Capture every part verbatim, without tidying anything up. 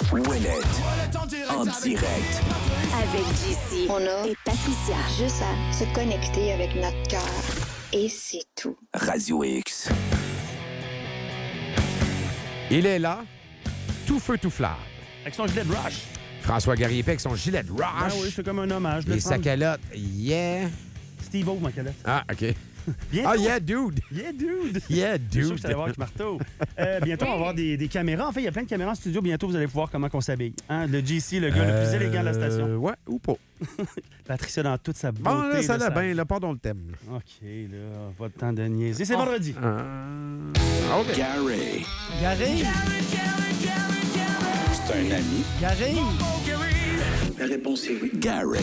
Ouellet. En direct. Avec J C On a et Patricia. juste à se connecter avec notre cœur. Et c'est tout. Radio X. Il est là, tout feu, tout flamme. Avec son gilet de Rush. François Gariépé avec son gilet de Rush. Ah oui, c'est comme un hommage. Et sa calotte, yeah. Steve-O, ma calotte. Ah, OK. Bientôt. Ah, yeah, dude. Yeah, dude. Yeah, C'est sûr que dude. je suis allé voir avec Marteau. Euh, bientôt, on va avoir des, des caméras. En fait, il y a plein de caméras en studio. Bientôt, vous allez voir comment on s'habille. Hein? Le J C, le gars le plus élégant de la station. Euh, ouais, ou pas. Patricia dans toute sa beauté. Bon, là, ça là, l'a bien, là, pardon le thème. OK, là, pas de temps de niaiser. C'est vendredi. Euh, OK. Gary. Gary. C'est un ami. Gary. La réponse est oui. Gary.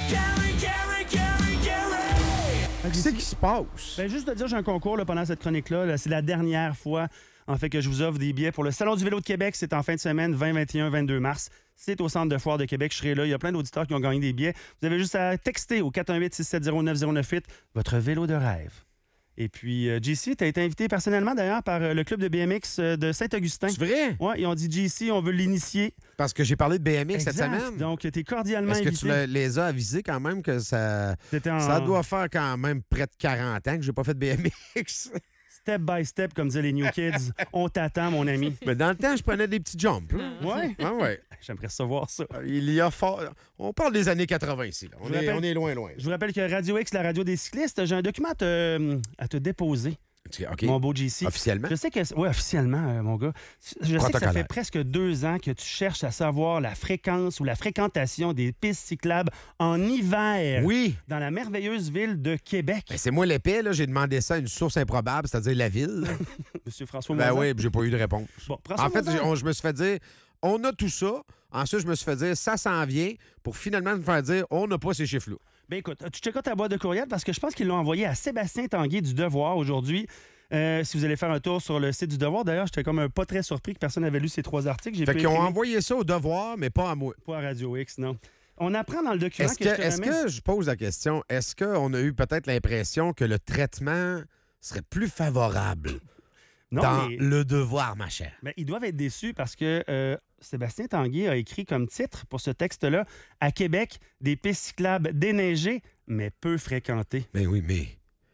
Qu'est-ce qui se passe? Ben, juste de dire, j'ai un concours là, pendant cette chronique-là. Là, c'est la dernière fois en fait que je vous offre des billets pour le Salon du vélo de Québec. C'est en fin de semaine, vingt, vingt et un, vingt-deux mars. C'est au Centre de foire de Québec. Je serai là. Il y a plein d'auditeurs qui ont gagné des billets. Vous avez juste à texter au quatre un huit, six sept zéro, neuf zéro neuf huit votre vélo de rêve. Et puis, euh, J C, tu as été invité personnellement d'ailleurs par euh, le club de B M X euh, de Saint-Augustin. C'est vrai? Oui, ils ont dit J C, on veut l'initier. Parce que j'ai parlé de B M X cette Exact. semaine. Donc, tu es cordialement Est-ce que invité. tu le- les as avisés quand même que ça, T'étais en- ça doit faire quand même près de quarante ans que j'ai pas fait de B M X? Step by step, comme disaient les New Kids. On t'attend, mon ami. Mais dans le temps, je prenais des petits jumps. là. Ouais. Ah ouais. J'aimerais savoir ça. Il y a fort... On parle des années quatre-vingt ici. Là. On, Je est, rappelle- on est loin, loin. Je vous rappelle que Radio X, la radio des cyclistes, j'ai un document à te, à te déposer, OK. mon beau J C. Officiellement? Je sais que... Oui, officiellement, euh, mon gars. Je sais que ça Protocolaire. fait presque deux ans que tu cherches à savoir la fréquence ou la fréquentation des pistes cyclables en hiver Oui. dans la merveilleuse ville de Québec. Ben, c'est moi l'épée, là. J'ai demandé ça à une source improbable, c'est-à-dire la ville. là. Monsieur François Ben Moisan. oui, puis j'ai pas eu de réponse. Bon, François En fait, Moisan. j'ai- on- je me suis fait dire, on a tout ça. Ensuite, je me suis fait dire, ça s'en vient, pour finalement me faire dire, on n'a pas ces chiffres-là. Ben écoute, tu checkes ta boîte de courriel parce que je pense qu'ils l'ont envoyé à Sébastien Tanguay du Devoir aujourd'hui. Euh, si vous allez faire un tour sur le site du Devoir, d'ailleurs, j'étais comme un pas très surpris que personne n'avait lu ces trois articles. J'ai Fait pu qu'ils ont imprimer- envoyé ça au devoir, mais pas à moi. Pas à Radio X, non. On apprend dans le document Est-ce que, que, je te est-ce remets- que, je pose la question, est-ce qu'on a eu peut-être l'impression que le traitement serait plus favorable Non, dans mais- le devoir, ma chère? Ben, ils doivent être déçus parce que euh, Sébastien Tanguay a écrit comme titre pour ce texte-là « À Québec, des pistes cyclables déneigées, mais peu fréquentées Ben oui, mais.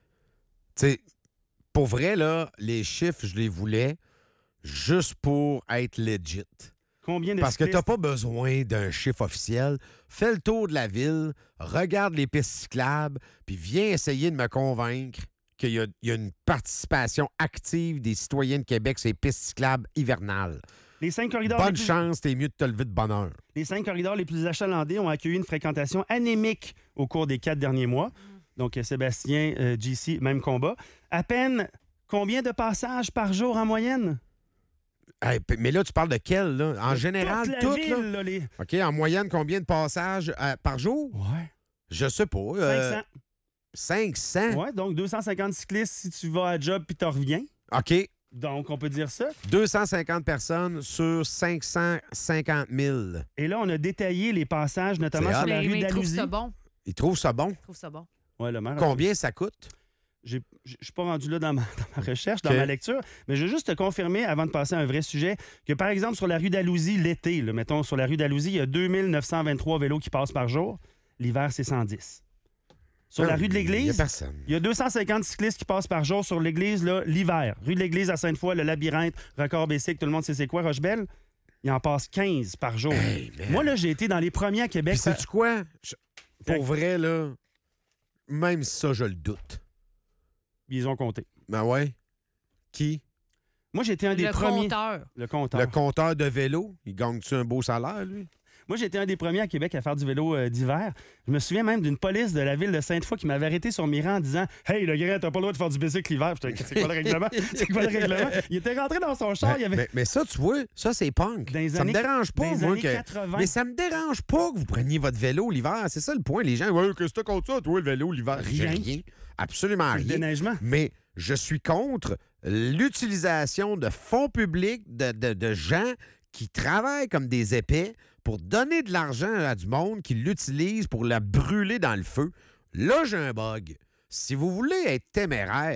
Tu sais, pour vrai, là, les chiffres, je les voulais juste pour être legit. ». Combien de Parce que cyclistes... t'as pas besoin d'un chiffre officiel. Fais le tour de la ville, regarde les pistes cyclables, puis viens essayer de me convaincre qu'il y a, il y a une participation active des citoyens de Québec sur les pistes cyclables hivernales. Les cinq corridors les Bonne plus- chance, t'es mieux de te lever de bonne heure. Les cinq corridors les plus achalandés ont accueilli une fréquentation anémique au cours des quatre derniers mois. Donc, euh, Sébastien, euh, J C, même combat. À peine combien de passages par jour en moyenne? Hey, p- mais là, tu parles de quel, là? En général, Toute la tout, ville, là? là, les... OK, en moyenne, combien de passages euh, par jour? Ouais. Je sais pas. euh, cinq cents. cinq cents? Ouais, donc deux cent cinquante cyclistes si tu vas à job puis t'en reviens. OK. Donc, on peut dire ça. deux cent cinquante personnes sur cinq cent cinquante mille. Et là, on a détaillé les passages, notamment C'est sur hot. la Mais, rue mais il trouve d'Alousie. ça bon. Ils trouvent ça bon? Il trouve ça bon. Ouais, le maire a- Combien ça coûte? J'ai- Je ne suis pas rendu là dans ma, dans ma recherche, dans OK. ma lecture, mais je veux juste te confirmer, avant de passer à un vrai sujet, que par exemple, sur la rue d'Alousie, l'été, là, mettons, sur la rue d'Alousie, il y a deux mille neuf cent vingt-trois vélos qui passent par jour. L'hiver, c'est cent dix. Sur la rue de Il n'y a l'Église, personne. il y a deux cent cinquante cyclistes qui passent par jour sur l'Église, là, l'hiver. Rue de l'Église à Sainte-Foy, le Labyrinthe, Record Bessic, tout le monde sait c'est quoi, Rochebelle? Il en passe quinze par jour. Hey, man. Moi, là, j'ai été dans les premiers à Québec. Puis sais-tu quoi? Je- Fait- Pour vrai, là, même ça, je le doute. Ils ont compté. Ben ouais. Qui? Moi, j'ai été un des Le premiers. compteur. Le compteur. Le compteur de vélo? Il gagne-tu un beau salaire, lui? Moi, j'étais un des premiers à Québec à faire du vélo euh, d'hiver. Je me souviens même d'une police de la ville de Sainte-Foy qui m'avait arrêté sur Miran en disant « Hey, le gars, t'as pas le droit de faire du bicycle l'hiver. » J'étais, c'est quoi le règlement? C'est quoi le règlement? Il était rentré dans son char, Ben, il y avait... mais, mais ça, tu vois, ça, c'est punk. Dans les ça années- me dérange pas, dans les moi, années que... quatre-vingts. Mais ça me dérange pas que vous preniez votre vélo l'hiver. C'est ça le point. Les gens, ouais, qu'est-ce que t'as contre ça, toi, le vélo l'hiver? J'ai Rien. rien. Absolument Le rien. déneigement. Mais je suis contre l'utilisation de fonds publics de, de- de gens qui travaillent comme des épais pour donner de l'argent à du monde qui l'utilise pour la brûler dans le feu. Là, j'ai un bug. Si vous voulez être téméraire,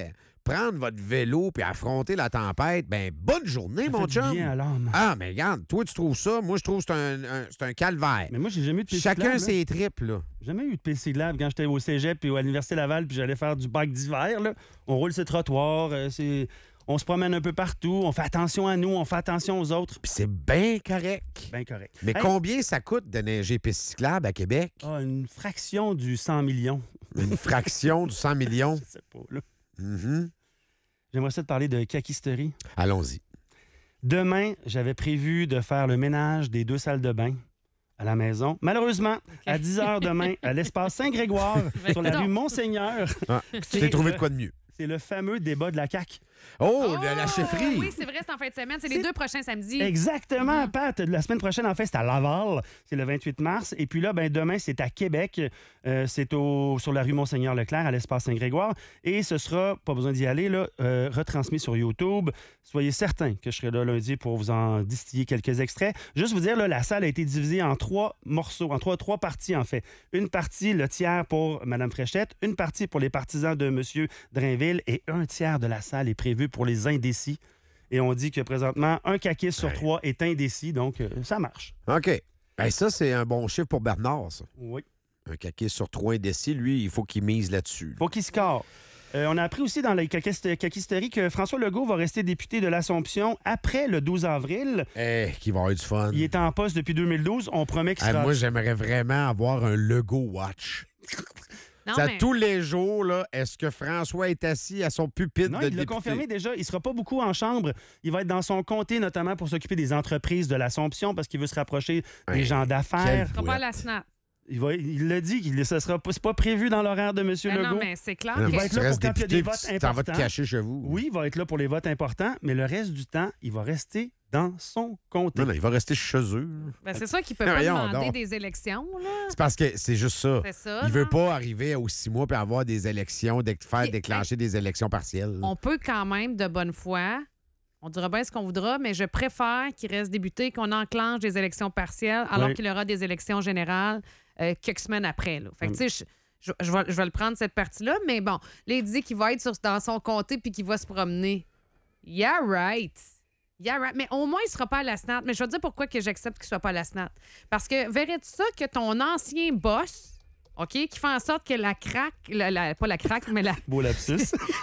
prendre votre vélo puis affronter la tempête, ben bonne journée, Ça mon fait du chum. bien à l'âme. Ah, mais regarde, toi, tu trouves ça. Moi, je trouve que c'est un, un- c'est un calvaire. Mais moi, j'ai jamais eu de piste Chacun cyclable, là. ses tripes, là. J'ai jamais eu de piste cyclable quand j'étais au cégep puis à l'Université Laval puis j'allais faire du bike d'hiver. Là. On roule ses trottoirs, euh, c'est... on se promène un peu partout, on fait attention à nous, on fait attention aux autres. Puis c'est bien correct. Bien correct. Mais Hey, combien ça coûte de neiger piste cyclable à Québec? ah, une fraction du cent millions. Une fraction du cent millions? Je sais pas, là. Mhm. J'aimerais ça te parler de caquisterie. Allons-y. Demain, j'avais prévu de faire le ménage des deux salles de bain à la maison. Malheureusement, à dix heures demain, à l'espace Saint-Grégoire, sur la rue Monseigneur, Ah, tu t'es trouvé de quoi de mieux? c'est le fameux débat de la C A Q. Oh, de la chefferie! Oui, c'est vrai, c'est en fin de semaine. C'est les C'est- deux prochains samedis. Exactement, Pat. La semaine prochaine, en fait, c'est à Laval. C'est le vingt-huit mars. Et puis là, ben, demain, c'est à Québec. Euh, c'est au, sur la rue Monseigneur-Leclerc, à l'espace Saint-Grégoire. Et ce sera, pas besoin d'y aller, là, euh, retransmis sur YouTube. Soyez certains que je serai là lundi pour vous en distiller quelques extraits. Juste vous dire, là, la salle a été divisée en trois morceaux, en trois, trois parties, en fait. Une partie, le tiers pour Mme Fréchette, une partie pour les partisans de M. Drainville et un tiers de la salle est prévu pour les indécis. Et on dit que présentement, un caquiste sur Ouais. trois est indécis, donc euh, ça marche. OK. Ben ça, c'est un bon chiffre pour Bernard, ça. Oui. Un caquiste sur trois indécis, lui, il faut qu'il mise là-dessus. Faut qu'il score. Euh, on a appris aussi dans la caquiste- caquisterie que François Legault va rester député de l'Assomption après le douze avril. Eh, qui va avoir du fun. Il est en poste depuis deux mille douze. On promet qu'il Ah, sera... moi, j'aimerais vraiment avoir un Legault Watch. Non, Ça, mais- tous les jours, là, est-ce que François est assis à son pupitre Non, de il l'a député? confirmé déjà. Il sera pas beaucoup en chambre. Il va être dans son comté, notamment pour s'occuper des entreprises de l'Assomption parce qu'il veut se rapprocher des Ouais, gens d'affaires. Tu vas pas à la snap. Il, va, il l'a dit, qu'il- ça sera pas, c'est pas prévu dans l'horaire de M. Ben Legault. non, mais c'est clair. Non, que- Il va mais être tu là pour restes quand il y a des député, votes puis tu t'en vas te importants. cacher chez vous. Oui, il va être là pour les votes importants, mais le reste du temps, il va rester dans son comté. Non, non, il va rester chez eux. Ben, c'est sûr qu'il peut Mais pas voyons demander donc. des élections. Là. C'est parce que c'est juste ça. C'est ça. Il veut là. pas arriver aux six mois puis avoir des élections, de faire Puis, déclencher des élections partielles. On peut quand même, de bonne foi, on dira bien ce qu'on voudra, mais je préfère qu'il reste débuté, qu'on enclenche des élections partielles, alors Oui. qu'il y aura des élections générales euh, quelques semaines après. Là. Fait que, tu sais, je, je, je vais, je vais le prendre, cette partie-là, mais bon, là, il dit qu'il va être sur- dans son comté puis qu'il va se promener. Yeah, right. Yeah, right. Mais au moins, il ne sera pas à la S N A T. Mais je vais te dire pourquoi que j'accepte qu'il ne soit pas à la S N A T. Parce que verrais-tu ça que ton ancien boss, OK, qui fait en sorte que la craque, la- la- pas la craque, mais la, Beau lapsus.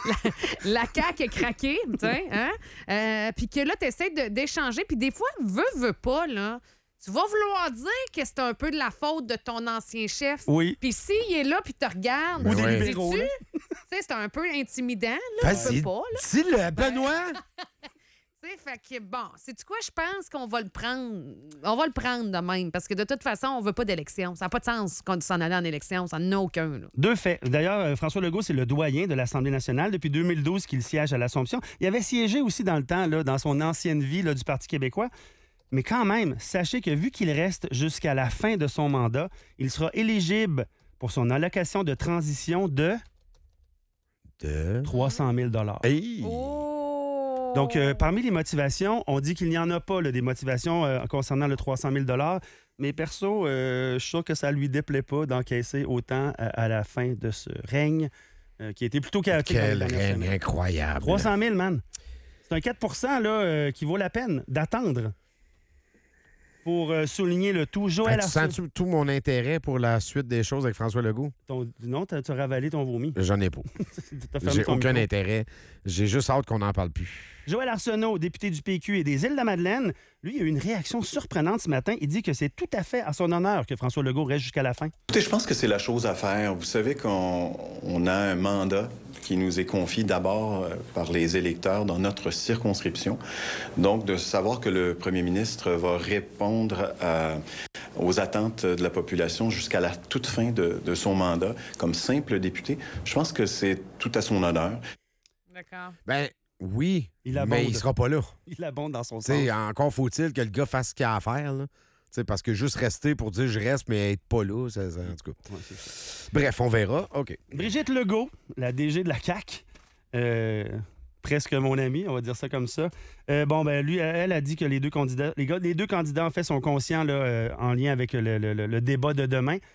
la C A Q a craqué, tu sais, hein? Euh, puis que là, tu essaies d'échanger. Puis des fois, veux, veux pas, là, tu vas vouloir dire que c'est un peu de la faute de ton ancien chef. Oui. Puis s'il est là, puis te regarde, Ben tu sais, ouais. dis-tu? Libéraux, là. Tu sais, c'est un peu intimidant, là. Tu Vas-y, peux pas, là. dis-le, Benoît! Tu sais, fait que bon, c'est-tu quoi, je pense qu'on va le prendre. On va le prendre de même, parce que de toute façon, on veut pas d'élection. Ça n'a pas de sens qu'on s'en allait en élection. Ça n'en a aucun, là. Deux faits. D'ailleurs, euh, François Legault, c'est le doyen de l'Assemblée nationale depuis deux mille douze qu'il siège à l'Assomption. Il avait siégé aussi dans le temps, là, dans son ancienne vie là, du Parti québécois. Mais quand même, sachez que vu qu'il reste jusqu'à la fin de son mandat, il sera éligible pour son allocation de transition de De... trois cent mille. Hey! Oh! Donc, euh, parmi les motivations, on dit qu'il n'y en a pas, là, des motivations euh, concernant le trois cent mille. Mais perso, euh, je suis sûr que ça lui déplaît pas d'encaisser autant à, à la fin de ce règne euh, qui a été plutôt chaotique. dans les Quel dernières règne semaines. incroyable. trois cent mille, man. C'est un quatre pour cent là, euh, qui vaut la peine d'attendre pour euh, souligner le tout. Ah, Joël tu Arsenault. sens-tu tout mon intérêt pour la suite des choses avec François Legault? Ton- Non, t'as as ravalé ton vomi. J'en ai pas. T'as fermé J'ai ton aucun micro. intérêt. J'ai juste hâte qu'on n'en parle plus. Joël Arsenault, député du P Q et des Îles-de-la-Madeleine, lui, a eu une réaction surprenante ce matin. Il dit que c'est tout à fait à son honneur que François Legault reste jusqu'à la fin. Écoutez, je pense que c'est la chose à faire. Vous savez qu'on on a un mandat qui nous est confié d'abord euh, par les électeurs dans notre circonscription. Donc, de savoir que le premier ministre va répondre à- aux attentes de la population jusqu'à la toute fin de, de son mandat comme simple député, je pense que c'est tout à son honneur. D'accord. Ben oui, Il abonde. mais il sera pas là. Il abonde dans son Tu sens. sais, encore faut-il que le gars fasse ce qu'il a à faire. Là. Tu sais, parce que juste rester pour dire je reste, mais être pas là, ça, ça- en tout cas. Ouais, c'est ça. Bref, on verra. OK. Brigitte Legault, la D G de la C A Q, euh, presque mon amie, on va dire ça comme ça. Euh, bon, ben lui, elle a dit que les deux candidats, les, gars, les deux candidats, en fait, sont conscients là, euh, en lien avec le, le- le- le débat de demain.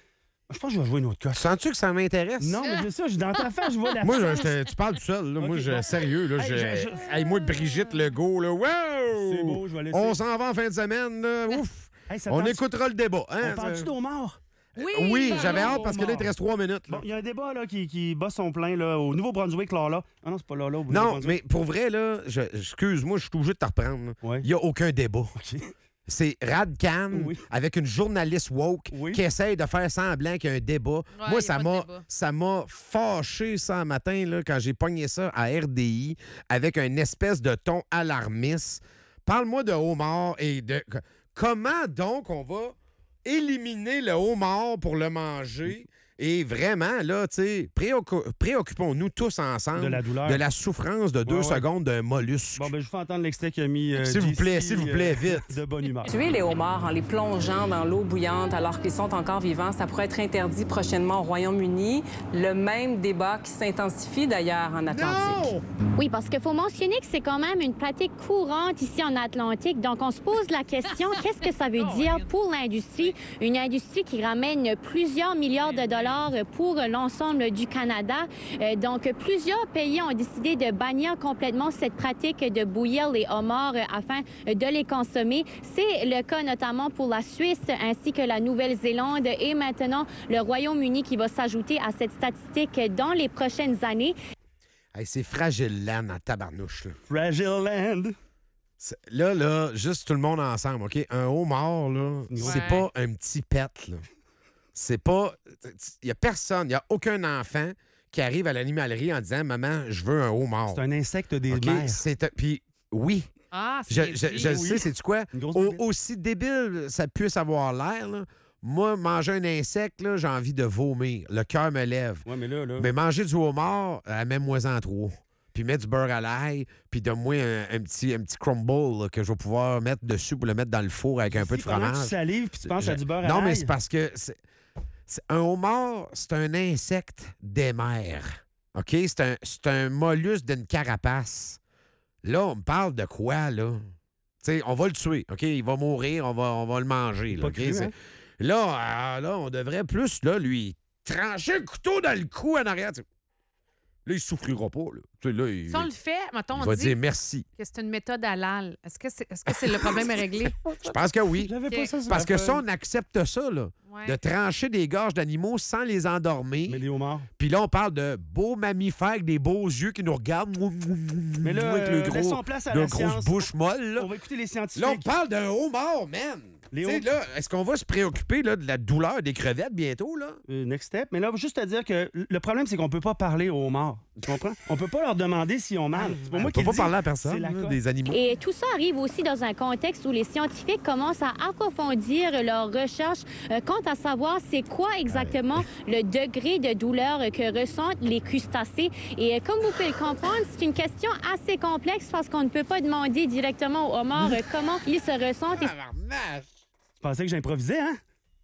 Je pense que je vais jouer une autre coche. Sens-tu que ça m'intéresse? Non, mais c'est ça, je suis dans ta face, je vois la Moi, je, je- tu parles tout seul. Là. Moi, Ok, je, bon. sérieux, là, Hey, je, je- je- Hey, moi, Brigitte Legault, là, wow! C'est beau, je vais laisser. On s'en va en fin de semaine, là. Ouf! Hey, ça On tente- écoutera le débat. Hein, On parle-tu ça- d'Omar? Oui, Oui, ben j'avais non. hâte parce que là, il te reste trois minutes. là. Bon, il y a un débat là, qui, qui bat son plein là, au Nouveau-Brunswick, là, là. Ah non, c'est pas là, là, au Non, Nouveau-Brunswick. mais pour vrai, là, je- excuse-moi, je suis obligé de te reprendre. là. Ouais. Il n'y a aucun débat. OK. C'est Rad Khan Oui. avec une journaliste woke Oui. qui essaye de faire semblant qu'il y a un débat. Ouais, Moi, y a ça pas de m'a, débat. ça m'a fâché ça un matin là, quand j'ai pogné ça à R D I avec un espèce de ton alarmiste. Parle-moi de homard et de... Comment donc on va éliminer le homard pour le manger? Et vraiment, là, tu sais, préoccu- préoccupons-nous tous ensemble De la douleur. de la souffrance de deux ouais. secondes d'un mollusque. Bon, ben, je vous fais entendre l'extrait qu'il a mis. euh, S'il vous J C, plaît, s'il vous plaît, euh, vite. De bonne humeur. Tuer les homards en les plongeant dans l'eau bouillante alors qu'ils sont encore vivants, ça pourrait être interdit prochainement au Royaume-Uni. Le même débat qui s'intensifie d'ailleurs en Atlantique. Non! Oui, parce qu'il faut mentionner que c'est quand même une pratique courante ici en Atlantique. Donc, on se pose la question, qu'est-ce que ça veut dire pour l'industrie? Une industrie qui ramène plusieurs milliards de dollars pour l'ensemble du Canada. Euh, donc, plusieurs pays ont décidé de bannir complètement cette pratique de bouillir les homards euh, afin de les consommer. C'est le cas notamment pour la Suisse ainsi que la Nouvelle-Zélande et maintenant le Royaume-Uni qui va s'ajouter à cette statistique dans les prochaines années. Hey, c'est fragile land en tabarnouche. Là. Fragile Land. C'est- Là, là, juste tout le monde ensemble, OK? Un homard, là, c'est Ouais. pas un petit pet, là. C'est pas... Il y a personne, il y a aucun enfant qui arrive à l'animalerie en disant « Maman, je veux un homard. C'est un insecte des » OK? mers. C'est un- Puis oui, Ah, je, c'est je, dit. je le oui. sais, c'est-tu quoi? Une grosse Au- bébête. aussi débile ça puisse avoir l'air, là, moi, manger un insecte, là, j'ai envie de vomir. Le cœur me lève. Ouais, mais là, là. Mais manger du homard, euh, mets-moi en trop. Puis mettre du beurre à l'ail, puis donne-moi un, un petit, un petit crumble là, que je vais pouvoir mettre dessus pour le mettre dans le four avec un peu de Si pendant que fromage. tu salives puis tu penses à du beurre à Non, mais l'ail. c'est parce que c'est- c'est- un homard, c'est un insecte des mers. OK? C'est un, c'est un mollusque d'une carapace. Là, on me parle de quoi, là? Tu sais, on va le tuer, OK? Il va mourir, on va, on va le manger. Là, Pas OK? cru, C'est- hein? Là, ah, là, on devrait plus, là, lui, trancher un couteau dans le cou en arrière. tu sais. Là, il souffrira pas. Là. Tu sais, là, il, Si on le fait, mettons, il on va dit dire merci. que c'est une méthode halal. Est-ce que c'est est -ce que c'est le problème est réglé? Je pense que oui. J'avais Ok. pas ça sur Parce la que ça, feuille. on accepte ça, là. Ouais. De trancher des gorges d'animaux sans les endormir. Mais les homards. Puis là, on parle de beaux mammifères avec des beaux yeux qui nous regardent. Mais là, avec euh, le laissons gros, place à le la grosse science. bouche molle. Là, On va écouter les scientifiques. Là, on parle d'un homard, man. Les Tu sais, hom- là, est-ce qu'on va se préoccuper là, de la douleur des crevettes bientôt, là? Euh, next step. Mais là, juste à dire que le problème, c'est qu'on peut pas parler aux homards. Tu comprends? On peut pas leur demander s'ils ont mal. C'est pour On moi peut qui pas le dis. parler à C'est personne, la là, cote. des animaux. Et tout ça arrive aussi dans un contexte où les scientifiques commencent à approfondir leurs recherches euh, quant à savoir c'est quoi exactement le degré de douleur euh, que ressentent les crustacés. Et euh, comme vous pouvez le comprendre, c'est une question assez complexe parce qu'on ne peut pas demander directement aux homards euh, comment ils se ressentent. Et Tabarnak! Tu pensais que j'improvisais, hein?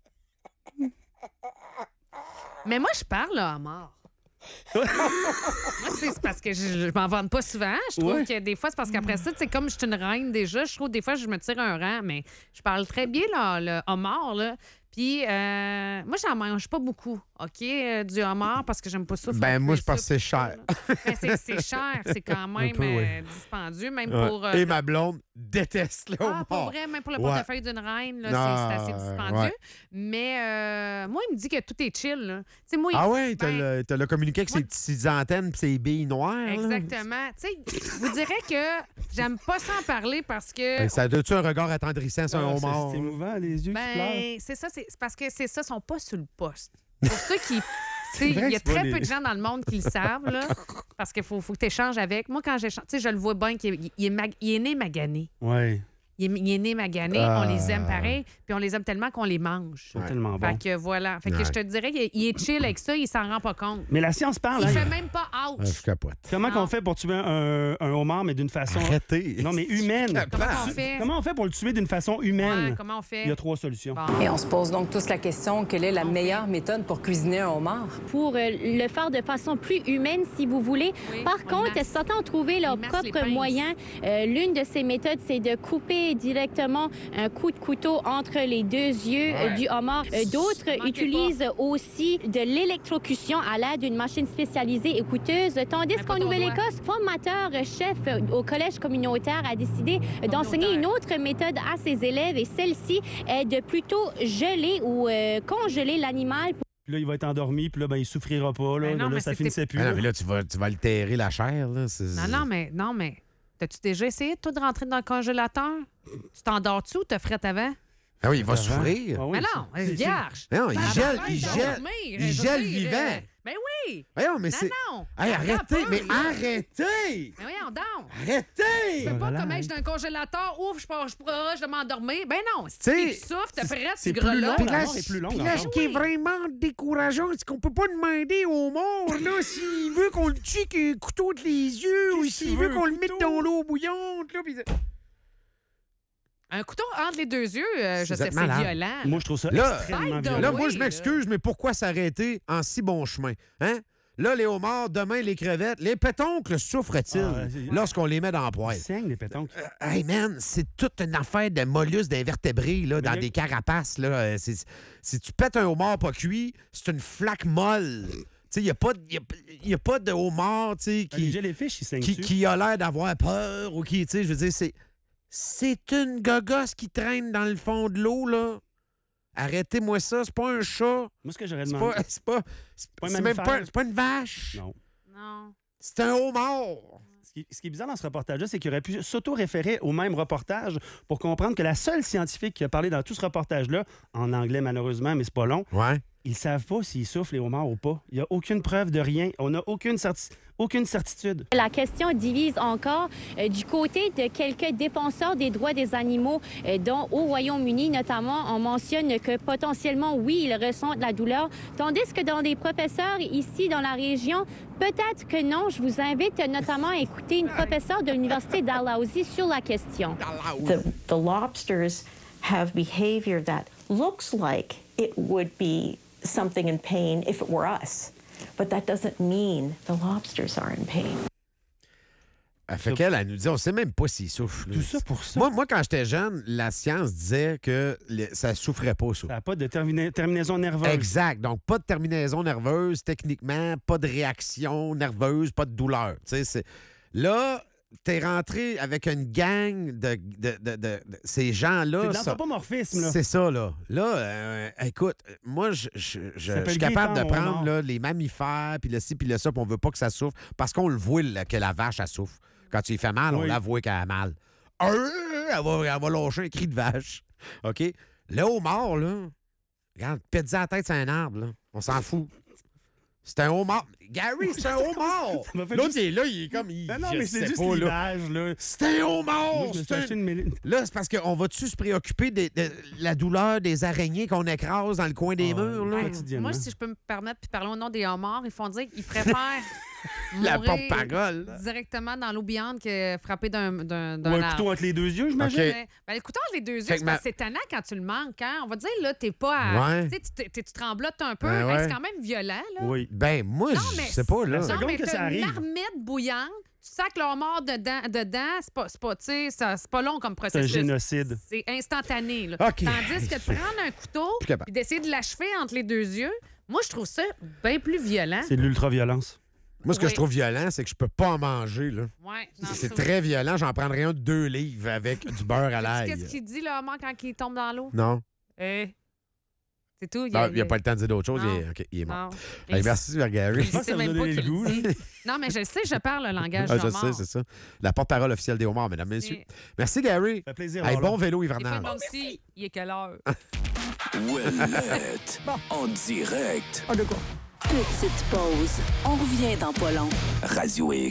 Mais moi, je parle à mort. Moi, c'est c'est parce que je, je m'en vante pas souvent. Je trouve Ouais. que des fois, c'est parce qu'après ça, c'est comme je suis une reine déjà, je trouve des fois, je me tire un rang, mais je parle très bien là, le homard, là. Puis, euh, moi, j'en mange pas beaucoup, OK, euh, du homard, parce que j'aime pas ça. Ben, faire moi, je cuire pense ça, que c'est puis ça, cher. là. Ben, c'est c'est cher, c'est quand même peu, oui. euh, dispendieux, même Ouais. pour... euh, Et ma blonde déteste le Ah, homard. pour vrai, même pour le Ouais. portefeuille d'une reine, là, Non, c'est c'est assez dispendieux. ouais. Mais euh, moi, il me dit que tout est chill. Là. Tu sais, moi, il- Ah ouais, t'as ben, le, t'as le communiqué avec moi- ses petites antennes et ses billes noires. là. Exactement. Tu sais, je vous dirais que j'aime pas ça en parler parce que. Ben, ça donne-tu un regard attendrissant sur un Ah, c'est- homard? C'est émouvant, les yeux qui pleurent. Ben, c'est ça, c'est c'est parce que c'est ça, ils sont pas sur le poste. Pour ceux qui. Tu sais, vrai il y a que c'est pas très des- peu de gens dans le monde qui le savent, là, parce qu'il faut, faut que tu échanges avec. Moi, quand j'échange, tu sais, je le vois bien qu'il est, il est, mag- il est né magané. Ouais, Il est, il est né magané, Ah. on les aime pareil, puis on les aime tellement qu'on les mange. c'est tellement bon. Fait que voilà. Fait que Ouais. je te dirais qu'il il est chill avec ça, il s'en rend pas compte. Mais la science parle, Il hein? fait même pas Ah, ouch. je capote. Comment Non. qu'on fait pour tuer un, un homard, mais d'une façon... Arrêtez. Non, mais humaine. Comment on fait? Comment on fait pour le tuer d'une façon humaine? Ouais, comment on fait? Il y a trois solutions. Bon. Et on se pose donc tous la question, quelle est la meilleure méthode pour cuisiner un homard? pour euh, le faire de façon plus humaine, si vous voulez. Oui, Par on contre, masse. certains ont trouvé leur masse les propre pinces. moyen. Euh, L'une de ces méthodes, c'est de couper infliger directement un coup de couteau entre les deux yeux Ouais. euh, du homard. Euh, D'autres Manquez utilisent aussi de l'électrocution à l'aide d'une machine spécialisée et coûteuse, tandis Mais qu'en pas ton Nouvelle-Écosse, formateur chef au collège communautaire a décidé d'enseigner une autre méthode à ses élèves et celle-ci est de plutôt geler ou euh, congeler l'animal. Puis là, il va être endormi, puis là, ben, il souffrira pas. Là, Ben non, là mais ça c'était- finissait plus. Ah non, là. mais là, tu vas, tu vas altérer la chair. Là. C'est- Non, non, mais non, mais t'as-tu déjà essayé, toi, de rentrer dans le congélateur? Tu t'endors-tu ou t'as fret avant? Ah oui, il va Avant. souffrir. Ah oui, Mais c'est- non, c'est- vierge. Non, il Ben, gèle, arrête il de gèle. dormir, il je veux gèle dire, vivant. euh, Ben oui! Voyons, mais Non, c'est... non! Hey, Attends arrêtez, un peu, mais là. arrêtez! Ben voyons donc! Arrêtez! Tu fais pas Voilà. comme hey, je suis dans le congélateur, ouf, je pars, je proche de m'endormir. Ben non, si T'sais, tu souffles, t'as frette, c'est tu plus long, grelottes. la Puis là, mort est plus longue puis là, encore. ce qui est vraiment décourageant, c'est qu'on peut pas demander au mort, là, s'il veut qu'on le tue avec un couteau de les yeux ou Qu'est-ce s'il qu'il veut veut, qu'on un le mette couteau? dans l'eau bouillante, là, puis... Un couteau entre les deux yeux, euh, je Vous sais, êtes c'est malade. violent. Moi, je trouve ça Là- extrêmement By the violent. Là, oui, moi, je là. m'excuse, mais pourquoi s'arrêter en si bon chemin? Hein? Là, les homards, demain, les crevettes, les pétoncles souffrent-ils Ah, c'est- lorsqu'on les met dans la poêle? Ils saignent, les pétons. Hey man, c'est toute une affaire de mollusques d'invertébrés là, dans il y a- des carapaces. Là. Euh, c'est- Si tu pètes un homard pas cuit, c'est une flaque molle. Il n'y a, pas de- y a, y a pas de homard tu sais, Les qui, jellyfish, ils saignent qui, dessus. qui a l'air d'avoir peur ou qui, tu sais, je veux dire, c'est. C'est une gogosse qui traîne dans le fond de l'eau, là. Arrêtez-moi ça, c'est pas un chat. Moi, ce que j'aurais C'est demandé... pas, c'est pas, c'est pas un c'est même pas, mammifère. c'est pas une vache. Non. Non. C'est un homard. Ce qui, ce qui est bizarre dans ce reportage-là, c'est qu'il aurait pu s'auto-référer au même reportage pour comprendre que la seule scientifique qui a parlé dans tout ce reportage-là, en anglais malheureusement, mais c'est pas long, Ouais. ils savent pas s'ils soufflent les homards ou pas. Il n'y a aucune preuve de rien. On n'a aucune, certi- aucune certitude. La question divise encore euh, du côté de quelques défenseurs des droits des animaux, euh, dont au Royaume-Uni notamment, on mentionne que potentiellement, oui, ils ressentent la douleur, tandis que dans des professeurs ici dans la région, peut-être que non. Je vous invite notamment à écouter une professeure de l'Université d'Alhousie sur la question. The, the lobsters have behavior that looks like it would be something in pain if it were us. But that doesn't mean the lobsters are in pain. Elle fait qu'elle, elle nous dit, on sait même pas s'il souffle. Tout ça pour ça. Moi, moi, quand j'étais jeune, la science disait que le- ça souffrait pas, ça. Ça n'a pas de termina- terminaison nerveuse. Exact. Donc, pas de terminaison nerveuse, techniquement, pas de réaction nerveuse, pas de douleur. Tu sais, c'est... Là, t'es rentré avec une gang de, de, de- de- de- ces gens-là. C'est de ça- l'anthropomorphisme, là. C'est ça, là. Là, euh, écoute, moi, je, je- je- Ça s'appelle je suis capable de Gaétan, mon prendre Nord. là, les mammifères, puis le ci, puis le ça, puis on veut pas que ça souffre, parce qu'on le voit là, que la vache, elle souffre. Quand tu lui fais mal, on Oui. la voit qu'elle a mal. Euh, Elle va, elle va lâcher un cri de vache. OK? Le homard, là, regarde, pète-y la tête sur un arbre, là. On s'en fout. C'est un homard. Gary, c'est un homard! Ça m'a fait L'autre, juste- il est là, il est comme... Il, Non, non, je mais c'est sais juste pas, là. l'image, là. C'est un homard! Moi, je me suis C'est un- acheté une mêlée- Là, c'est parce qu'on va-tu se préoccuper de, de la douleur des araignées qu'on écrase dans le coin des Ah, murs, là? quotidiennement. Moi, si je peux me permettre puis parler au nom des homards, ils font dire qu'ils préfèrent La mourir porte-parole. là. directement dans l'eau bouillante que frapper d'un d'un d'un Ou un arbre. couteau entre les deux yeux, j'imagine. OK. Ouais. Ben, le couteau entre les deux yeux, Fait que c'est ma- parce que c'est tannant quand tu le manques. Hein? On va dire, là, t'es pas à... Ouais. Tu sais, tu t'es- t'es- tu tremblotes un peu. Ben Hey, ouais. c'est quand même violent, là. Oui. Ben, moi, Non, je mais sais pas, là. La Non, seconde mais que ça t'as une arrive. marmite bouillante, tu sacs le homard dedans, dedans c'est pas, c'est pas, tu sais, ça- c'est pas long comme C'est un processus. génocide. C'est instantané. Là. OK. Tandis que de prendre un couteau Plus capable. et d'essayer de l'achever entre les deux yeux, moi, je trouve ça bien plus violent. C'est de l'ultra-violence. Moi, ce que Oui. je trouve violent, c'est que je peux pas en manger, là. Ouais, non, C'est ça- très violent. J'en prendrais un de deux livres avec du beurre à l'ail. Qu'est-ce qu'il dit, le homard, quand il tombe dans l'eau? Non. Eh, c'est tout. Non, il n'y a pas le temps de dire d'autre chose. Il Non. est, OK, il est mort. Non. Hey, Il- merci, Gary. il Je pense que sait ça vous même a pas donné le qu'il goût, dit. Non, mais je le sais, je parle le langage Ah, du je homard. sais, c'est ça. La porte-parole officielle des homards, mesdames, messieurs. C'est- Merci, Gary. Ça fait plaisir. Hey, Laura. bon vélo Des fois, hivernal. moi aussi, il est quelle heure? Ouellette. En direct. Petite pause. On revient dans pas long. Radio X.